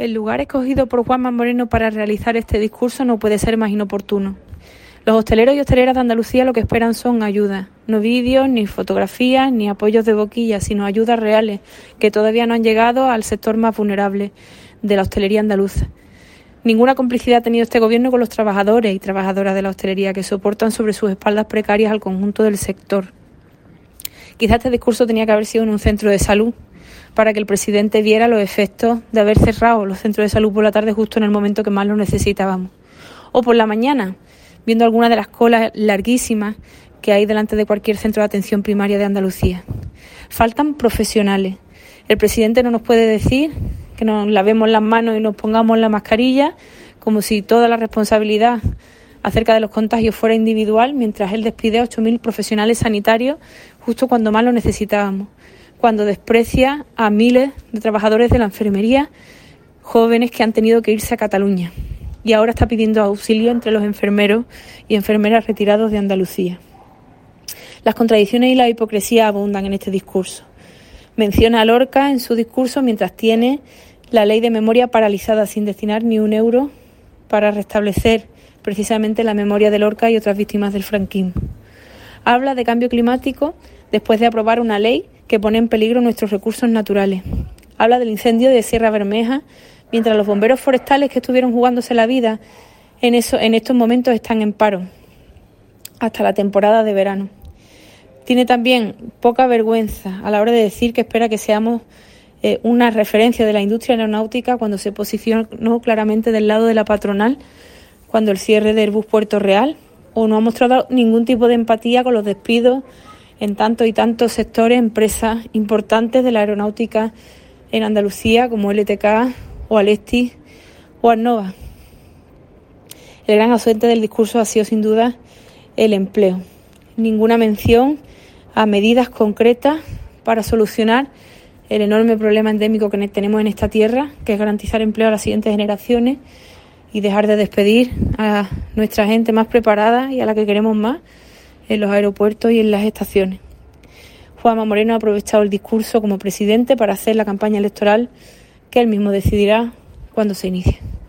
El lugar escogido por Juanma Moreno para realizar este discurso no puede ser más inoportuno. Los hosteleros y hosteleras de Andalucía lo que esperan son ayudas, no vídeos, ni fotografías, ni apoyos de boquilla, sino ayudas reales que todavía no han llegado al sector más vulnerable de la hostelería andaluza. Ninguna complicidad ha tenido este gobierno con los trabajadores y trabajadoras de la hostelería que soportan sobre sus espaldas precarias al conjunto del sector. Quizás este discurso tenía que haber sido en un centro de salud, para que el presidente viera los efectos de haber cerrado los centros de salud por la tarde justo en el momento que más lo necesitábamos. O por la mañana, viendo algunas de las colas larguísimas que hay delante de cualquier centro de atención primaria de Andalucía. Faltan profesionales. El presidente no nos puede decir que nos lavemos las manos y nos pongamos la mascarilla, como si toda la responsabilidad acerca de los contagios fuera individual, mientras él despide a 8.000 profesionales sanitarios justo cuando más lo necesitábamos, cuando desprecia a miles de trabajadores de la enfermería, jóvenes que han tenido que irse a Cataluña, y ahora está pidiendo auxilio entre los enfermeros y enfermeras retirados de Andalucía. Las contradicciones y la hipocresía abundan en este discurso. Menciona a Lorca en su discurso mientras tiene la ley de memoria paralizada sin destinar ni un euro para restablecer precisamente la memoria de Lorca y otras víctimas del franquismo. Habla de cambio climático después de aprobar una ley que pone en peligro nuestros recursos naturales. Habla del incendio de Sierra Bermeja, mientras los bomberos forestales que estuvieron jugándose la vida en estos momentos están en paro hasta la temporada de verano. Tiene también poca vergüenza a la hora de decir que espera que seamos una referencia de la industria aeronáutica cuando se posicionó claramente del lado de la patronal cuando el cierre de Airbus Puerto Real, o no ha mostrado ningún tipo de empatía con los despidos en tantos y tantos sectores, empresas importantes de la aeronáutica en Andalucía como LTK o Alestis o Aernnova. El gran ausente del discurso ha sido sin duda el empleo. Ninguna mención a medidas concretas para solucionar el enorme problema endémico que tenemos en esta tierra, que es garantizar empleo a las siguientes generaciones y dejar de despedir a nuestra gente más preparada y a la que queremos más en los aeropuertos y en las estaciones. Juanma Moreno ha aprovechado el discurso como presidente para hacer la campaña electoral que él mismo decidirá cuando se inicie.